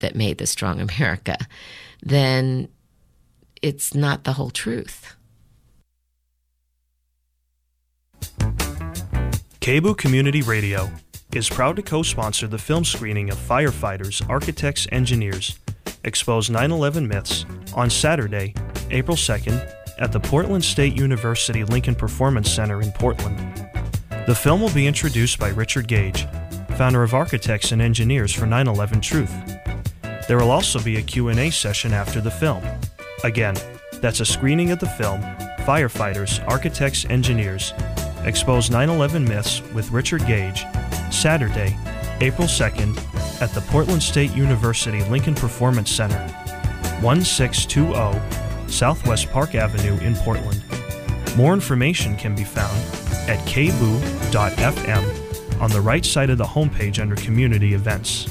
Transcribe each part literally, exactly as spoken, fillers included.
that made the strong America, then it's not the whole truth. K B U Community Radio is proud to co-sponsor the film screening of Firefighters, Architects, Engineers, Expose nine eleven Myths on Saturday, April second, at the Portland State University Lincoln Performance Center in Portland. The film will be introduced by Richard Gage, founder of Architects and Engineers for nine eleven Truth. There will also be a Q and A session after the film. Again, that's a screening of the film Firefighters, Architects, Engineers, Expose nine eleven Myths with Richard Gage, Saturday, April second, at the Portland State University Lincoln Performance Center, sixteen twenty Southwest Park Avenue in Portland. More information can be found at k b u dot f m on the right side of the homepage under Community Events.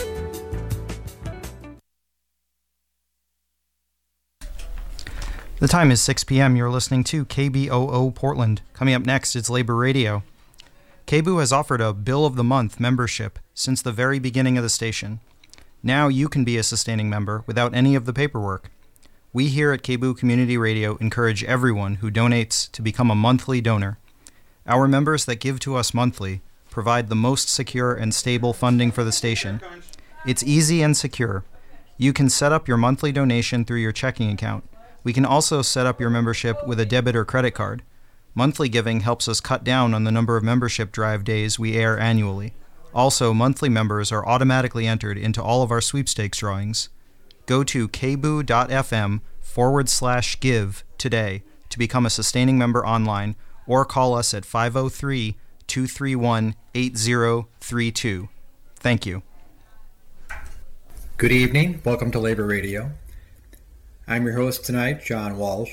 The time is six p.m. You're listening to K B O O Portland. Coming up next, it's Labor Radio. K B O O has offered a Bill of the Month membership since the very beginning of the station. Now you can be a sustaining member without any of the paperwork. We here at K B O O Community Radio encourage everyone who donates to become a monthly donor. Our members that give to us monthly provide the most secure and stable funding for the station. It's easy and secure. You can set up your monthly donation through your checking account. We can also set up your membership with a debit or credit card. Monthly giving helps us cut down on the number of membership drive days we air annually. Also, monthly members are automatically entered into all of our sweepstakes drawings. Go to k b u dot f m forward slash give today to become a sustaining member online, or call us at five oh three, two three one, eight oh three two. Thank you. Good evening. Welcome to Labor Radio. I'm your host tonight, John Walsh.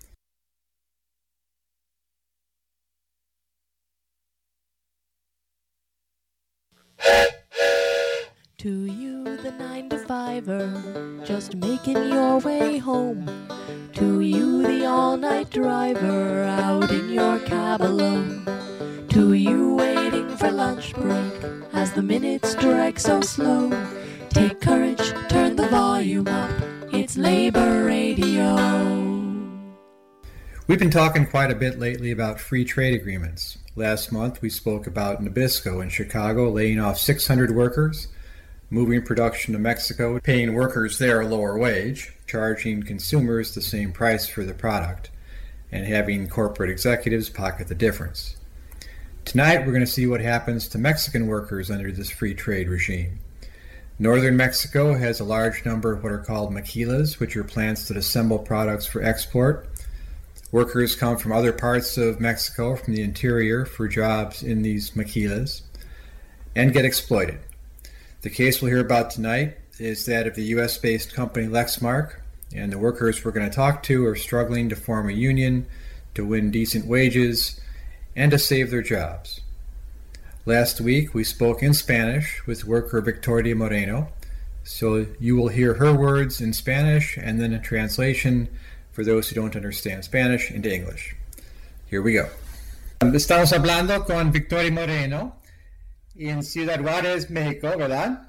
To you, the nine to fiver, just making your way home. To you, the all-night driver, out in your cab alone. To you, waiting for lunch break, as the minutes drag so slow. Take courage, turn the volume up, it's Labor Radio. We've been talking quite a bit lately about free trade agreements. Last month we spoke about Nabisco in Chicago laying off six hundred workers, moving production to Mexico, paying workers there a lower wage, charging consumers the same price for the product, and having corporate executives pocket the difference. Tonight we're going to see what happens to Mexican workers under this free trade regime. Northern Mexico has a large number of what are called maquilas, which are plants that assemble products for export. Workers come from other parts of Mexico, from the interior, for jobs in these maquilas, and get exploited. The case we'll hear about tonight is that of the U S-based company Lexmark, and the workers we're going to talk to are struggling to form a union, to win decent wages, and to save their jobs. Last week we spoke in Spanish with worker Victoria Moreno, so you will hear her words in Spanish and then a translation for those who don't understand Spanish into English. Here we go. Estamos hablando con Victoria Moreno en Ciudad Juárez, México, ¿verdad?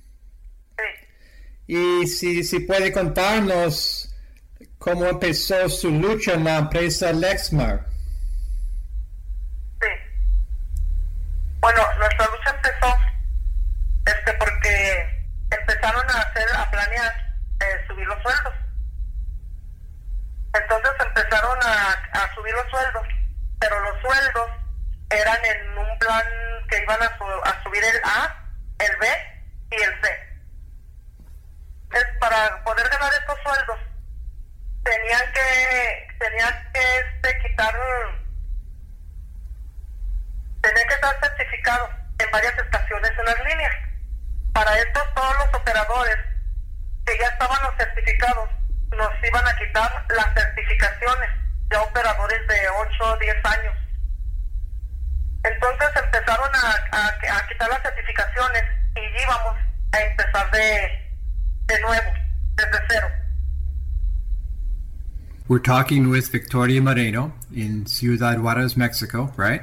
Sí. Y si, si puede contarnos cómo empezó su lucha en la empresa Lexmark. Sí. Bueno, nuestra lucha empezó este, porque empezaron a hacer, a planear eh, subir los sueldos. Entonces empezaron a, a subir los sueldos, pero los sueldos eran en un plan que iban a, su, a subir el A, el B y el C. Es para poder ganar estos sueldos tenían que tenían que este, quitar tenían que estar certificados en varias estaciones en las líneas. Para esto todos los operadores que ya estaban los certificados nos iban a quitar las certificaciones, ya operadores de ocho o diez años. Entonces empezaron a, a, a quitar las certificaciones y íbamos a empezar de, de nuevo, desde cero. We're talking with Victoria Moreno in Ciudad Juárez, Mexico, right?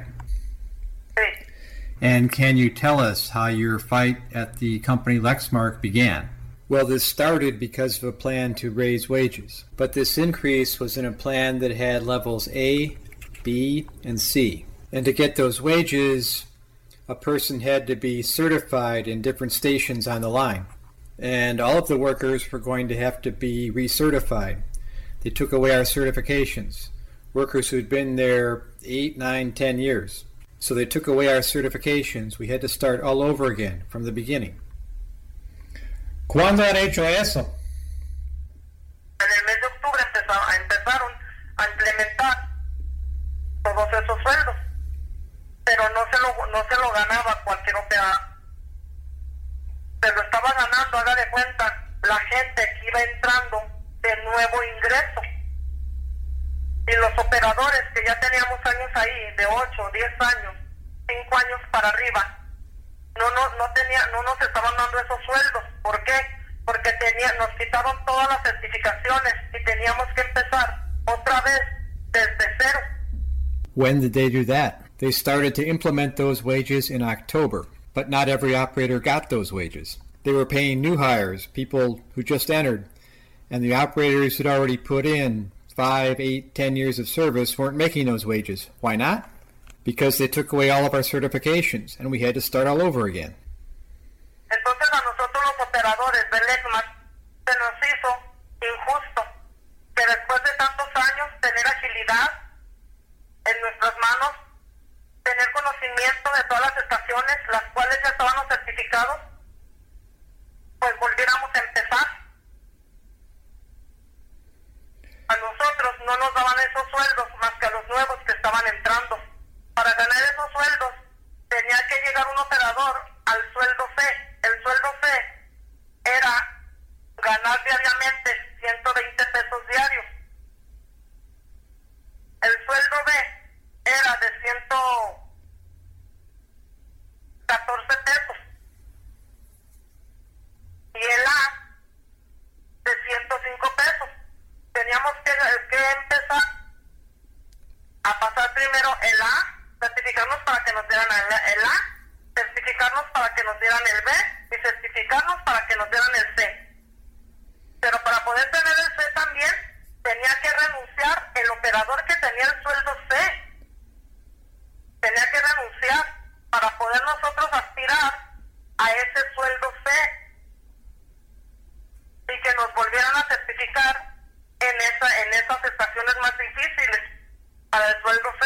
Sí. And can you tell us how your fight at the company Lexmark began? Well, this started because of a plan to raise wages, but this increase was in a plan that had levels A, B, and C. And to get those wages, a person had to be certified in different stations on the line. And all of the workers were going to have to be recertified. They took away our certifications. Workers who'd been there eight, nine, ten years. So they took away our certifications. We had to start all over again from the beginning. ¿Cuándo han hecho eso? En el mes de octubre empezaron, empezaron a implementar todos esos sueldos, pero no se lo, no se lo ganaba cualquier operador. Se lo estaba ganando, haga de cuenta, la gente que iba entrando de nuevo ingreso. Y los operadores que ya teníamos años ahí, de ocho, diez años, cinco años para arriba, no, no, no, tenía, no nos estaban dando esos sueldos. ¿Por qué? Porque tenía, nos quitaron todas las certificaciones y teníamos que empezar otra vez desde cero. When did they do that? They started to implement those wages in October, but not every operator got those wages. They were paying new hires, people who just entered, and the operators who'd already put in five, eight, ten years of service weren't making those wages. Why not? Because they took away all of our certifications, and we had to start all over again. Entonces a nosotros los operadores del Lexmark se nos hizo injusto que después de tantos años tener agilidad en nuestras manos, tener conocimiento de todas las estaciones, las cuales ya estábamos certificados, pues volviéramos a empezar. A nosotros no nos daban esos sueldos más que a los nuevos que estaban entrando. Para ganar esos sueldos tenía que llegar un operador al sueldo C. El sueldo C era ganar diariamente ciento veinte pesos diarios. El sueldo B era de ciento catorce pesos. Y el A de ciento cinco pesos. Teníamos que, que empezar a pasar primero el A, certificarnos para que nos dieran el, el A, certificarnos para que nos dieran el B y certificarnos para que nos dieran el C. Pero para poder tener el C también tenía que renunciar el operador que tenía el sueldo C. Tenía que renunciar para poder nosotros aspirar a ese sueldo C y que nos volvieran a certificar en esa, en esas estaciones más difíciles para el sueldo C.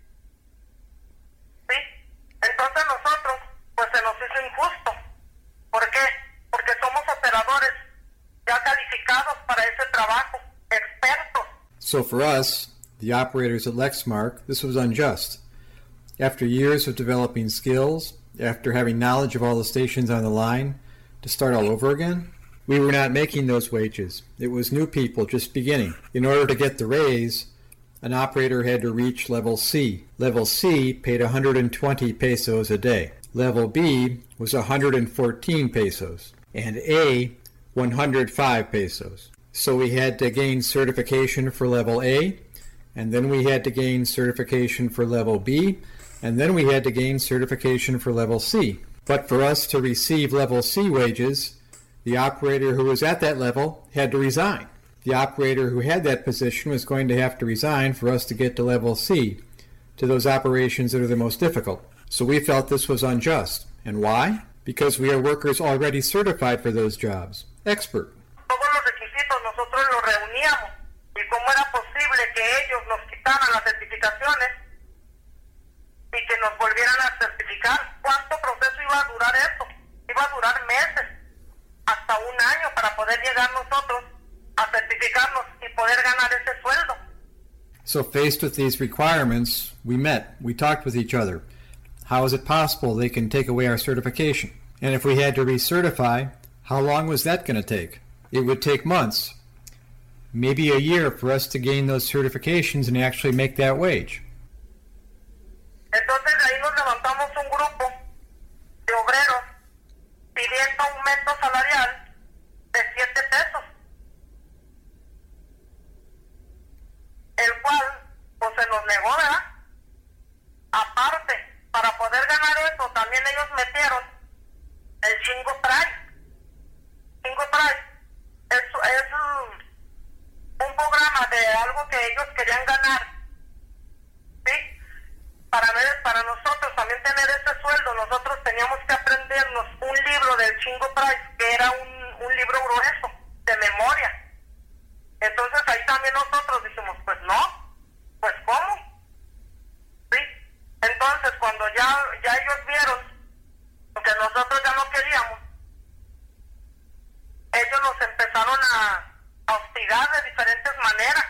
¿Sí? Entonces nosotros, pues se nos hizo injusto. ¿Por qué? Porque somos operadores ya calificados para ese trabajo, expertos. So for us, the operators at Lexmark, this was unjust. After years of developing skills, after having knowledge of all the stations on the line, to start all over again? We were not making those wages. It was new people just beginning. In order to get the raise, an operator had to reach level C. Level C paid one hundred twenty pesos a day. Level B was one hundred fourteen pesos. And A, one hundred five pesos. So we had to gain certification for level A, and then we had to gain certification for level B, and then we had to gain certification for level C. But for us to receive level C wages, the operator who was at that level had to resign. The operator who had that position was going to have to resign for us to get to level C, to those operations that are the most difficult. So we felt this was unjust. And why? Because we are workers already certified for those jobs. Expert. Todos los requisitos nosotros los reuníamos. ¿Y cómo era posible que ellos nos quitaran las certificaciones y que nos volvieran a certificar? ¿Cuánto proceso iba a durar eso? Iba a durar meses, hasta un año, para poder llegar nosotros a certificarnos y poder ganar ese sueldo. So faced with these requirements, we met, we talked with each other. How is it possible they can take away our certification? And if we had to recertify, how long was that going to take? It would take months, maybe a year, for us to gain those certifications and actually make that wage. Entonces de ahí nos levantamos un grupo de obreros pidiendo aumento salarial de siete pesos, el cual pues se nos negó, ¿verdad? Aparte, para poder ganar eso, también ellos metieron el chingo price. Chingo price es un programa de algo que ellos querían ganar, ¿sí? Para, ver, para nosotros también tener ese sueldo, nosotros teníamos que aprendernos un libro del Chingo Price, que era un, un libro grueso, de memoria. Entonces ahí también nosotros dijimos, pues no, pues ¿cómo? ¿Sí? Entonces cuando ya, ya ellos vieron que nosotros ya no queríamos, ellos nos empezaron a, a hostigar de diferentes maneras.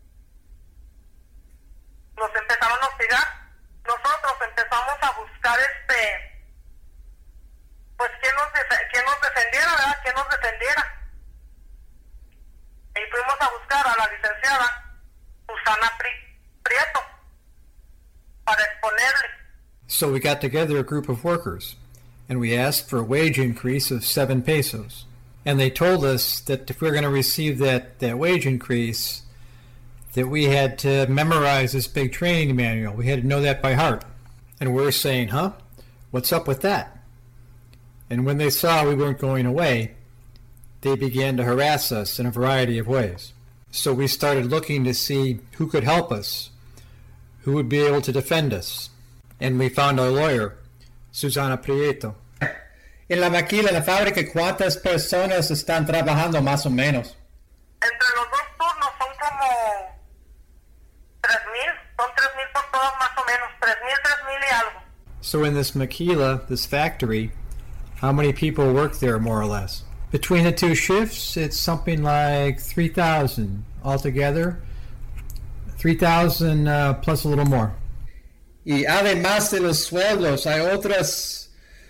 Nos empezaron a hostigar. Nosotros empezamos a buscar este, pues quién nos, quién nos defendiera, ¿verdad? ¿Quién nos defendiera? Y fuimos a buscar a la licenciada Susana Pri- Prieto para exponerle. So we got together a group of workers, and we asked for a wage increase of seven pesos. And they told us that if we were going to receive that, that wage increase, that we had to memorize this big training manual. We had to know that by heart. And we're saying, huh? What's up with that? And when they saw we weren't going away, they began to harass us in a variety of ways. So we started looking to see who could help us, who would be able to defend us. And we found our lawyer, Susana Prieto. En la maquila, en la fábrica, ¿cuántas personas están trabajando más o menos? Entre los dos turnos son como tres mil, son tres mil por todos más o menos, tres mil, tres mil y algo. So in this maquila, this factory, how many people work there more or less? Between the two shifts, it's something like three thousand altogether. three thousand uh, plus a little more. Y además de los sueldos, hay otras...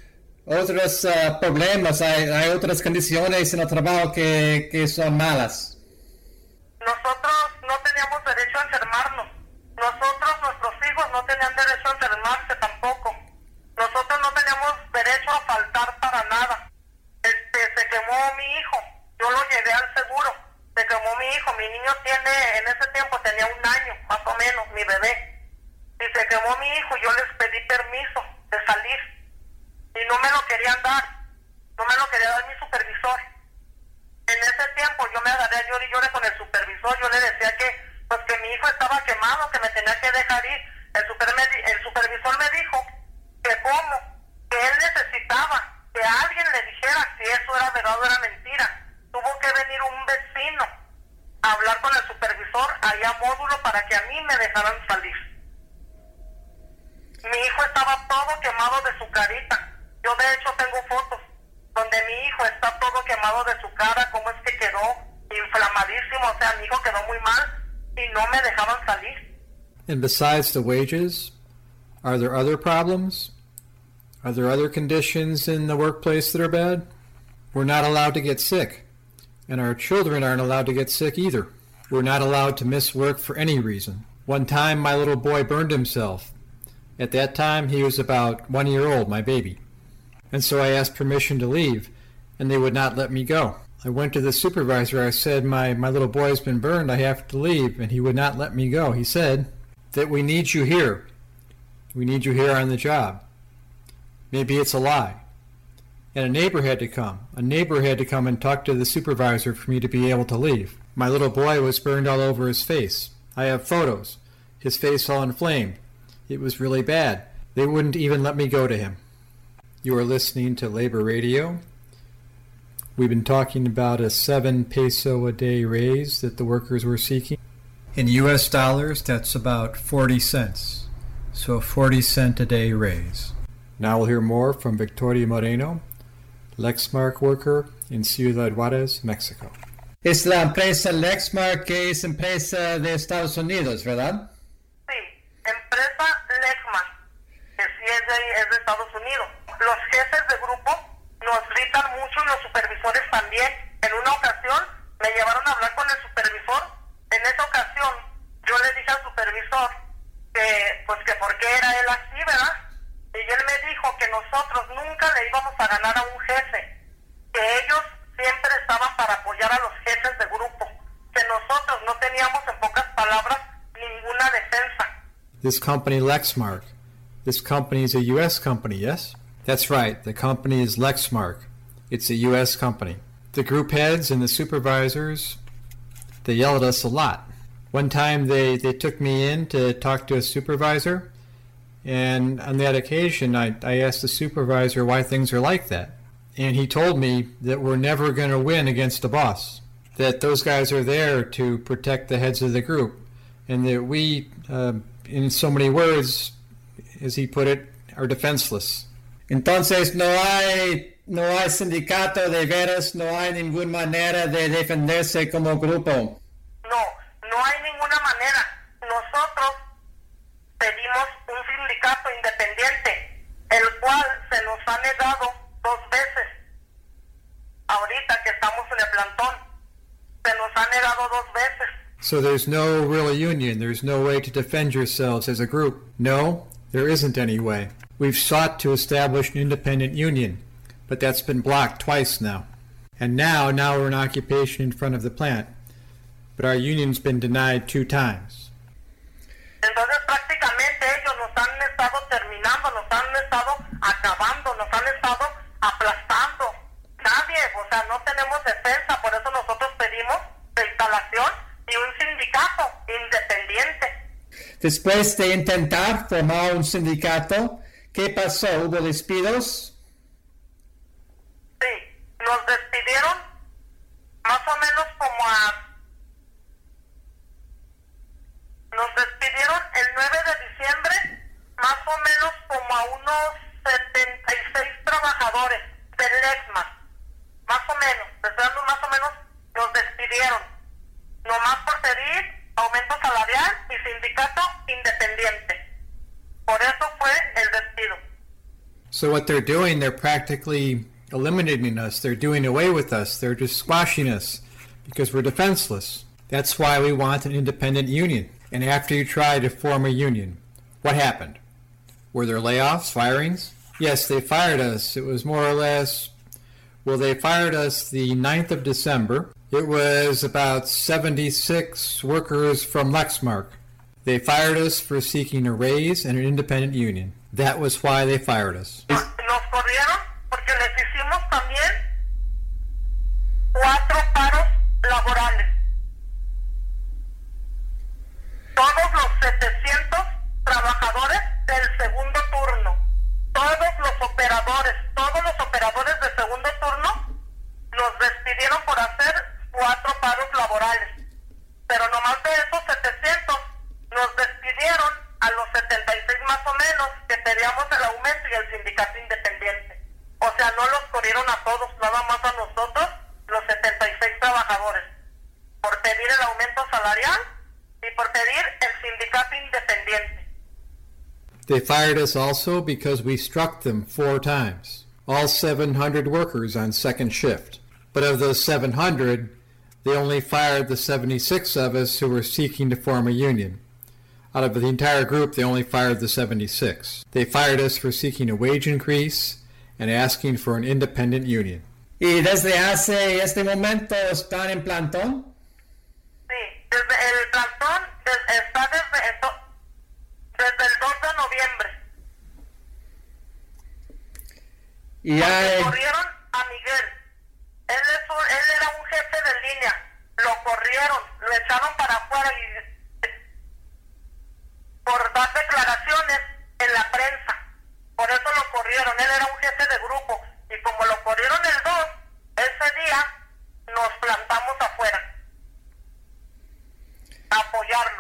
otros uh, problemas, hay, hay otras condiciones en el trabajo que, que son malas. Nosotros no teníamos derecho a enfermarnos. Nosotros, nuestros hijos, no tenían derecho a enfermarse tampoco. Nosotros no teníamos derecho a faltar para nada. Este, se quemó mi hijo. Yo lo llevé al seguro. Se quemó mi hijo. Mi niño tiene, en ese tiempo tenía un año, más o menos, mi bebé. Y se quemó mi hijo. Yo les pedí permiso de salir. Y no me lo querían dar, no me lo quería dar mi supervisor. En ese tiempo yo me agarré a llorar y lloré con el supervisor. Yo le decía que pues que mi hijo estaba quemado, que me tenía que dejar ir. El, super, el supervisor me dijo que cómo, que él necesitaba que alguien le dijera si eso era verdad o era mentira. Tuvo que venir un vecino a hablar con el supervisor allá a módulo para que a mí me dejaran salir. Mi hijo estaba todo quemado de su carita. Yo de hecho tengo fotos donde mi hijo está todo quemado de su cara, cómo es que quedó inflamadísimo, o sea, mi hijo quedó muy mal y no me dejaban salir. And besides the wages, are there other problems? Are there other conditions in the workplace that are bad? We're not allowed to get sick, and our children aren't allowed to get sick either. We're not allowed to miss work for any reason. One time my little boy burned himself. At that time he was about one year old, my baby. And so I asked permission to leave, and they would not let me go. I went to the supervisor. I said, my, my little boy's been burned. I have to leave. And he would not let me go. He said that we need you here. We need you here on the job. Maybe it's a lie. And a neighbor had to come. A neighbor had to come and talk to the supervisor for me to be able to leave. My little boy was burned all over his face. I have photos. His face all inflamed. It was really bad. They wouldn't even let me go to him. You are listening to Labor Radio. We've been talking about a seven peso a day raise that the workers were seeking. In U S dollars, that's about forty cents. So a forty cent a day raise. Now we'll hear more from Victoria Moreno, Lexmark worker in Ciudad Juárez, Mexico. Es la empresa Lexmark, que es empresa de Estados Unidos, ¿verdad? Sí, empresa Lexmark, que sí es de, es de Estados Unidos. Los jefes de grupo nos gritan mucho y los supervisores también. En una ocasión me llevaron a hablar con el supervisor. En esa ocasión yo le dije al supervisor que pues que por qué era él así, ¿verdad? Y él me dijo que nosotros nunca le íbamos a ganar a un jefe, que ellos siempre estaban para apoyar a los jefes de grupo, que nosotros no teníamos, en pocas palabras, ninguna defensa. This company Lexmark, this company is a U S company, yes? That's right, the company is Lexmark. It's a U S company. The group heads and the supervisors, they yell at us a lot. One time they, they took me in to talk to a supervisor, and on that occasion I, I asked the supervisor why things are like that. And he told me that we're never going to win against the boss, that those guys are there to protect the heads of the group, and that we, uh, in so many words, as he put it, are defenseless. Entonces no hay no hay sindicato de veras, no hay ninguna manera de defenderse como grupo. No, no hay ninguna manera. Nosotros pedimos un sindicato independiente, el cual se nos ha negado dos veces. Ahorita que estamos en el plantón, se nos ha negado dos veces. So there's no real union. There's no way to defend yourselves as a group. No, there isn't any way. We've sought to establish an independent union, but that's been blocked twice now. And now, now we're in occupation in front of the plant, but our union's been denied two times. Entonces prácticamente ellos nos han estado terminando, nos han estado acabando, nos han estado aplastando. Nadie, o sea, no tenemos defensa, por eso nosotros pedimos reinstalación y un sindicato independiente. Después de intentar formar un sindicato, ¿qué pasó? ¿Hubo despidos? Sí, nos despidieron más o menos como a... Nos despidieron el nueve de diciembre, más o menos como a unos setenta y seis trabajadores del Lexma. Más o menos, pensando más o menos, nos despidieron. Nomás por pedir aumento salarial y sindicato independiente. Por eso fue el despido. So what they're doing, they're practically eliminating us. They're doing away with us. They're just squashing us because we're defenseless. That's why we want an independent union. And after you try to form a union, what happened? Were there layoffs, firings? Yes, they fired us. It was more or less, well, they fired us the ninth of December. It was about seventy-six workers from Lexmark. They fired us for seeking a raise and an independent union. That was why they fired us. Nos corrieron porque les hicimos también cuatro paros laborales. Todos los setecientos trabajadores del segundo turno, todos los operadores, todos los operadores de segundo turno nos despidieron por hacer cuatro paros laborales. Pero nomás de esos setecientos nos despidieron a los setenta y seis más o menos que pedíamos el aumento y el sindicato independiente. O sea, no los corrieron a todos, nada más a nosotros, los setenta y seis trabajadores, por pedir el aumento salarial y por pedir el sindicato independiente. They fired us also because we struck them four times, all seven hundred workers on second shift. But of those seven hundred, they only fired the seventy-six of us who were seeking to form a union. Out of the entire group, they only fired the seventy-six. They fired us for seeking a wage increase and asking for an independent union. ¿Y desde hace este momento están en plantón? Sí, desde el plantón des, está desde, esto, desde el dos de noviembre. Y hay... Corrieron a Miguel. Él, es un, él era un jefe de línea. Lo corrieron, lo echaron para afuera y por dar declaraciones en la prensa. Por eso lo corrieron. Él era un jefe de grupo. Y como lo corrieron el dos, ese día nos plantamos afuera a apoyarlo.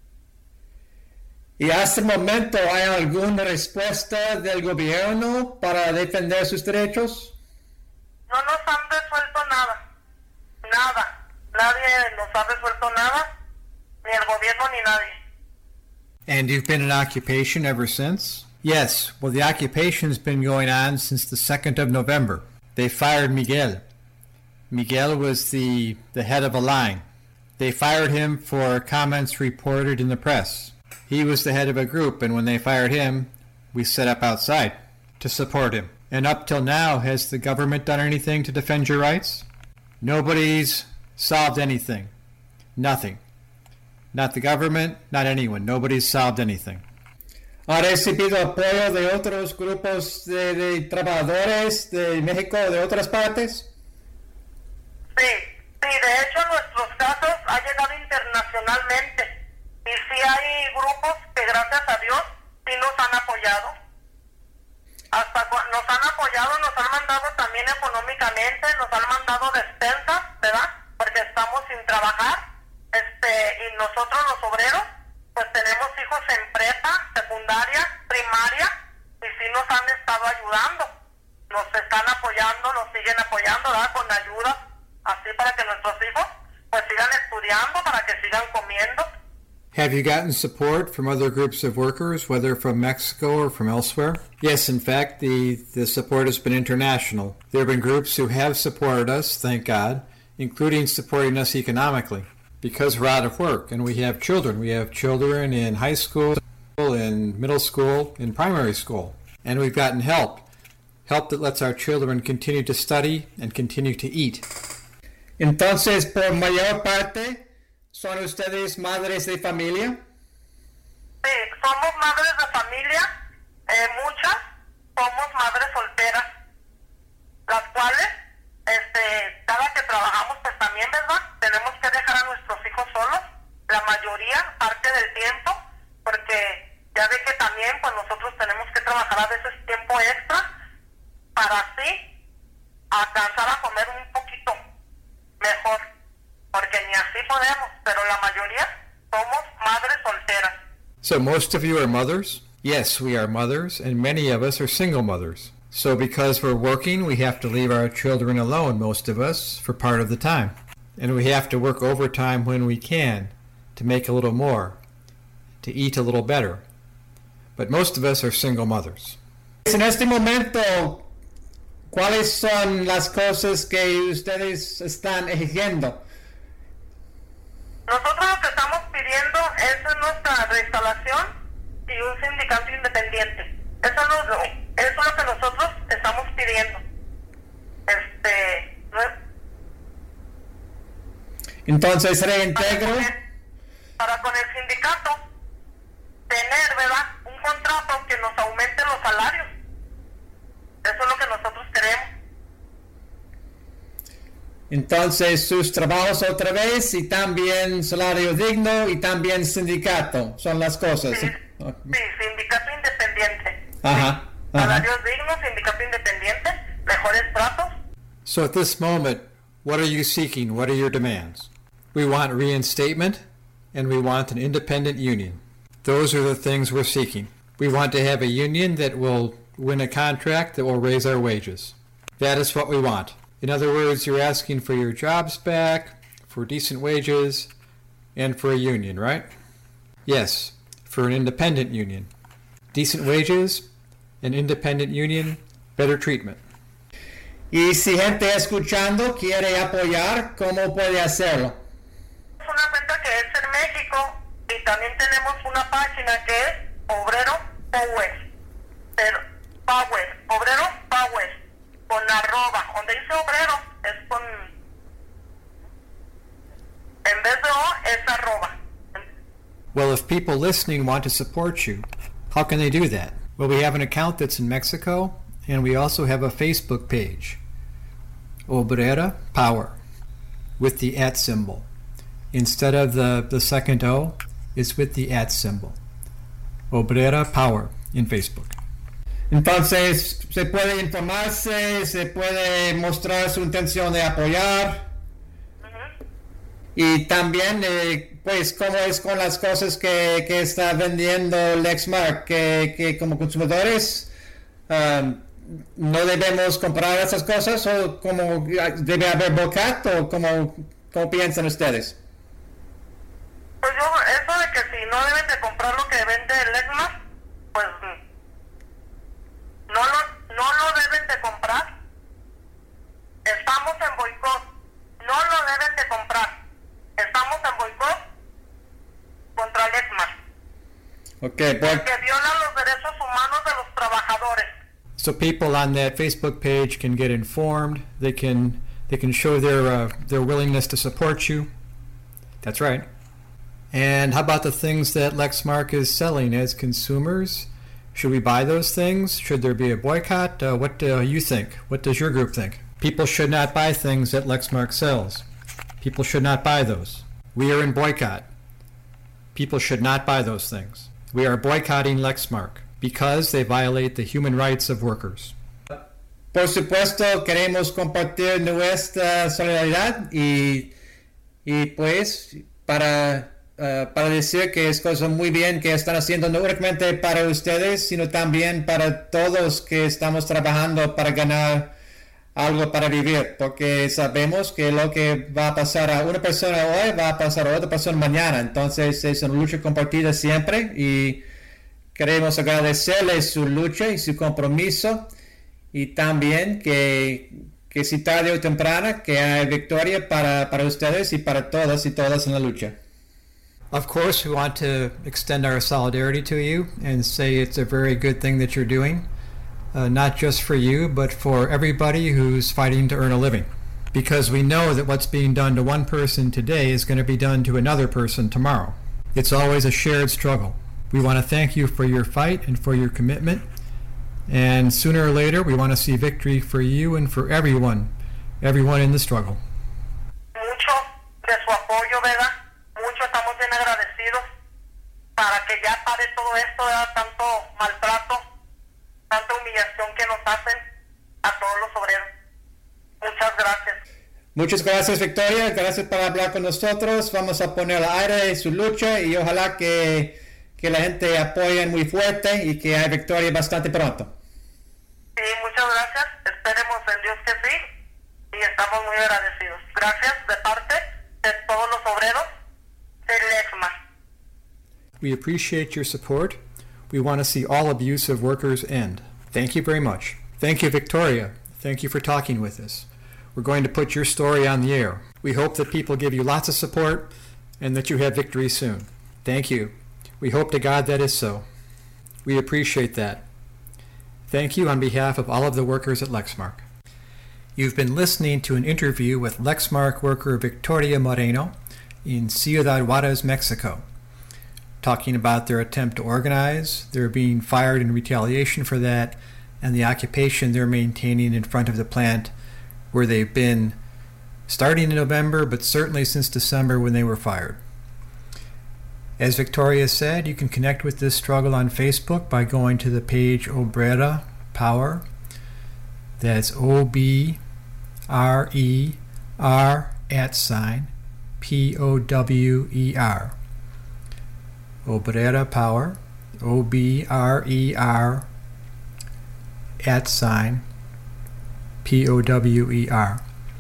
¿Y hasta el momento hay alguna respuesta del gobierno para defender sus derechos? No nos han resuelto nada. Nada. Nadie nos ha resuelto nada. Ni el gobierno ni nadie. And you've been in occupation ever since? Yes. Well, the occupation's been going on since the second of November. They fired Miguel. Miguel was the, the head of a line. They fired him for comments reported in the press. He was the head of a group, and when they fired him, we set up outside to support him. And up till now, has the government done anything to defend your rights? Nobody's solved anything. Nothing. Not the government, not anyone. Nobody's solved anything. ¿Ha recibido apoyo de otros grupos de, de trabajadores de México o de otras partes? Sí, sí, de hecho nuestros casos han llegado internacionalmente y sí hay grupos que gracias a Dios sí nos han apoyado. Hasta cu- nos han apoyado, nos han mandado también económicamente, nos han mandado despensas, ¿verdad? Porque estamos sin trabajar, este, y nosotros los obreros, pues tenemos hijos en prepa, secundaria, primaria, y sí nos han estado ayudando. Nos están apoyando, nos siguen apoyando, ¿verdad? Con ayuda, así para que nuestros hijos pues sigan estudiando, para que sigan comiendo. Have you gotten support from other groups of workers, whether from Mexico or from elsewhere? Yes, in fact, the, the support has been international. There have been groups who have supported us, thank God, including supporting us economically, because we're out of work and we have children. We have children in high school, in middle school, in primary school, and we've gotten help. Help that lets our children continue to study and continue to eat. Entonces, por mayor parte, ¿son ustedes madres de familia? Sí, somos madres de familia, eh, muchas somos madres solteras, las cuales, este, cada que trabajamos, pues también, ¿verdad? Tenemos que dejar a nuestros hijos solos, la mayoría, parte del tiempo, porque ya ve que también, pues nosotros tenemos que trabajar a veces tiempo extra, para así alcanzar a comer un poquito mejor, porque ni así podemos, pero la mayoría somos madres solteras. So most of you are mothers? Yes, we are mothers, and many of us are single mothers. So because we're working, we have to leave our children alone, most of us, for part of the time. And we have to work overtime when we can to make a little more, to eat a little better. But most of us are single mothers. En este momento, ¿cuáles son las cosas que ustedes están exigiendo? Nosotros lo que estamos pidiendo es nuestra reinstalación y un sindicato independiente. Eso es lo, eso es lo que nosotros estamos pidiendo. Este, no es- Entonces, para, reintegro. con el, para con el sindicato tener, ¿verdad?, un contrato que nos aumente los salarios. Eso es lo que nosotros queremos. Entonces, sus trabajos otra vez y también salario digno y también sindicato. Son las cosas. Sí, sí, sindicato independiente. Ajá. Ajá. Salarios dignos, sindicato independiente, mejores tratos. So at this moment, what are you seeking? What are your demands? We want reinstatement, and we want an independent union. Those are the things we're seeking. We want to have a union that will win a contract that will raise our wages. That is what we want. In other words, you're asking for your jobs back, for decent wages, and for a union, right? Yes, for an independent union. Decent wages, an independent union, better treatment. Y si gente escuchando quiere apoyar, ¿cómo puede hacerlo? Es una cuenta que es en México y también tenemos una página que es Obrero Power. Pero, Power, Obrero Power, con arroba. Donde dice obrero es con, en vez de O es arroba. Well, if people listening want to support you, how can they do that? Well, we have an account that's in Mexico, and we also have a Facebook page, Obrera Power, with the at symbol. Instead of the, the second O, it's with the at symbol. Obrera Power in Facebook. Entonces, se puede informarse, se puede mostrar su intención de apoyar. Y también, eh, pues, cómo es con las cosas que, que está vendiendo Lexmark, que, que como consumidores um, no debemos comprar esas cosas, o como debe haber boicot, o como, ¿cómo piensan ustedes? Pues yo, eso de que si no deben de comprar lo que vende Lexmark, pues no lo, no lo deben de comprar. Estamos en boicot, no lo deben de comprar. Estamos en boicot contra Lexmark, Okay, pues, que viola los derechos humanos de los trabajadores. So people on that Facebook page can get informed. They can they can show their uh, their willingness to support you. That's right. And how about the things that Lexmark is selling as consumers? Should we buy those things? Should there be a boycott? Uh, what do you think? What does your group think? People should not buy things that Lexmark sells. People should not buy those. We are in boycott. People should not buy those things. We are boycotting Lexmark because they violate the human rights of workers. Por supuesto, queremos compartir nuestra solidaridad y, y pues para, uh, para decir que es cosa muy bien que están haciendo no únicamente para ustedes, sino también para todos que estamos trabajando para ganar algo para vivir, porque sabemos que lo que va a pasar a una persona hoy va a pasar a otra persona mañana. Entonces es una lucha compartida siempre y queremos agradecerles su lucha y su compromiso. Y también que, que si tarde o temprano, que hay victoria para, para ustedes y para todas y todas en la lucha. Of course, we want to extend our solidarity to you and say it's a very good thing that you're doing, uh, not just for you, but for everybody who's fighting to earn a living. Because we know that what's being done to one person today is going to be done to another person tomorrow. It's always a shared struggle. We want to thank you for your fight and for your commitment. And sooner or later, we want to see victory for you and for everyone, everyone in the struggle. Mucho de su apoyo, ¿verdad? Mucho estamos bien agradecidos para que ya pare todo esto, ¿verdad? Tanto maltrato, tanta humillación que nos hacen a todos los obreros. Muchas gracias. Muchas gracias, Victoria. Gracias por hablar con nosotros. Vamos a poner al aire su lucha y ojalá que, que la gente apoye muy fuerte y que haya victoria bastante pronto. Sí, muchas gracias. Esperemos en Dios que sí. Y estamos muy agradecidos. Gracias de parte de todos los obreros de Lexmark. We appreciate your support. We want to see all abuse of workers end. Thank you very much. Thank you, Victoria. Thank you for talking with us. We're going to put your story on the air. We hope that people give you lots of support and that you have victory soon. Thank you. We hope to God that is so. We appreciate that. Thank you on behalf of all of the workers at Lexmark. You've been listening to an interview with Lexmark worker Victoria Moreno in Ciudad Juarez, Mexico, talking about their attempt to organize, their being fired in retaliation for that, and the occupation they're maintaining in front of the plant where they've been starting in November, but certainly since December when they were fired. As Victoria said, you can connect with this struggle on Facebook by going to the page Obrera Power. That's O B R E R at sign P O W E R. Obrera Power, O B R E R at sign P O W E R.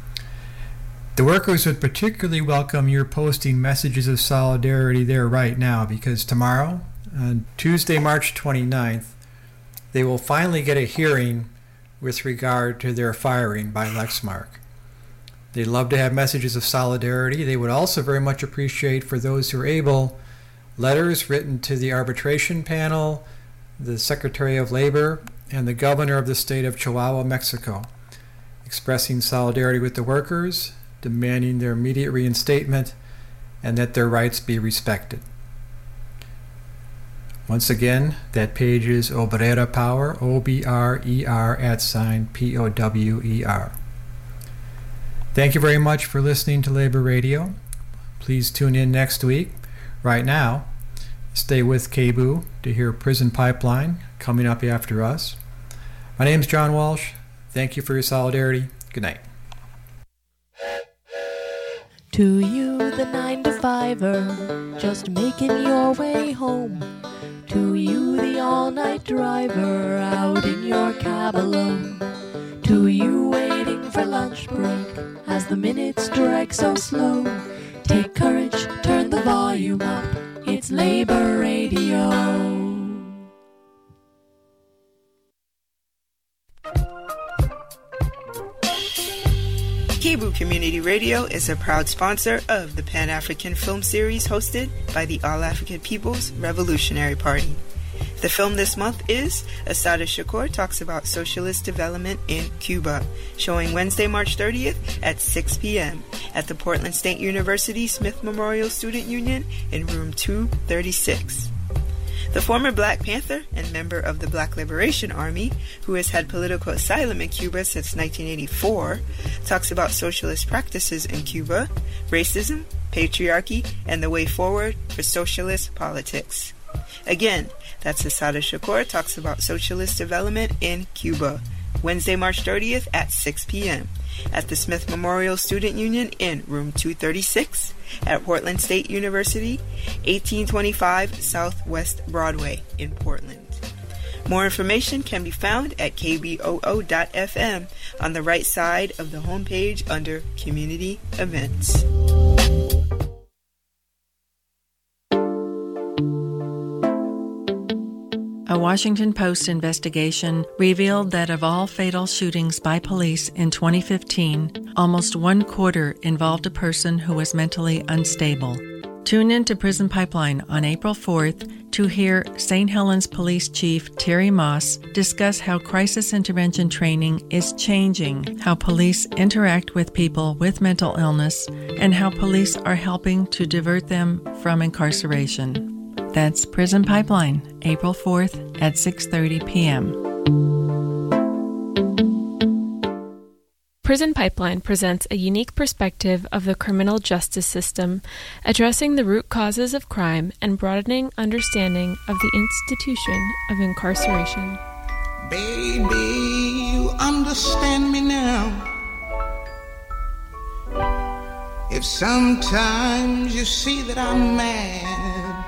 The workers would particularly welcome your posting messages of solidarity there right now, because tomorrow, on Tuesday, March twenty-ninth, they will finally get a hearing with regard to their firing by Lexmark. They'd love to have messages of solidarity. They would also very much appreciate, for those who are able, letters written to the arbitration panel, the Secretary of Labor, and the Governor of the state of Chihuahua, Mexico, expressing solidarity with the workers, demanding their immediate reinstatement, and that their rights be respected. Once again, that page is Obrera Power, O B R E R at sign P O W E R. Thank you very much for listening to Labor Radio. Please tune in next week. Right now, stay with K B U to hear Prison Pipeline coming up after us. My name's John Walsh. Thank you for your solidarity. Good night. To you, the nine to fiver, just making your way home. To you, the all-night driver, out in your cab alone. To you, waiting for lunch break, as the minutes drag so slow. Take courage, turn the volume up, it's Labor Radio. K B U Community Radio is a proud sponsor of the Pan-African film series hosted by the All-African People's Revolutionary Party. The film this month is Assata Shakur Talks About Socialist Development in Cuba, showing Wednesday, March thirtieth at six p.m. at the Portland State University Smith Memorial Student Union in room two thirty-six. The former Black Panther and member of the Black Liberation Army, who has had political asylum in Cuba since nineteen eighty-four, talks about socialist practices in Cuba, racism, patriarchy, and the way forward for socialist politics. Again, that's Asada Shakur talks about socialist development in Cuba, Wednesday, March thirtieth at six p.m. at the Smith Memorial Student Union in room two thirty-six at Portland State University, eighteen twenty-five Southwest Broadway in Portland. More information can be found at k b o o dot f m on the right side of the homepage under Community Events. A Washington Post investigation revealed that of all fatal shootings by police in twenty fifteen, almost one quarter involved a person who was mentally unstable. Tune in to Prison Pipeline on April fourth to hear Saint Helens Police Chief Terry Moss discuss how crisis intervention training is changing how police interact with people with mental illness and how police are helping to divert them from incarceration. That's Prison Pipeline, April fourth at six thirty p.m. Prison Pipeline presents a unique perspective of the criminal justice system, addressing the root causes of crime and broadening understanding of the institution of incarceration. Baby, you understand me now. If sometimes you see that I'm mad,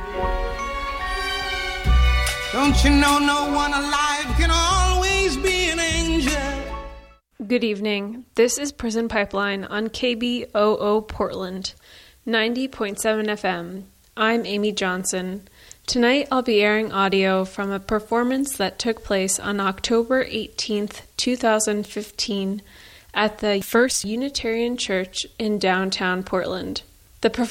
don't you know no one alive can always be an angel? Good evening. This is Prison Pipeline on K B O O Portland, ninety point seven F M. I'm Amy Johnson. Tonight I'll be airing audio from a performance that took place on October eighteenth, twenty fifteen at the First Unitarian Church in downtown Portland. The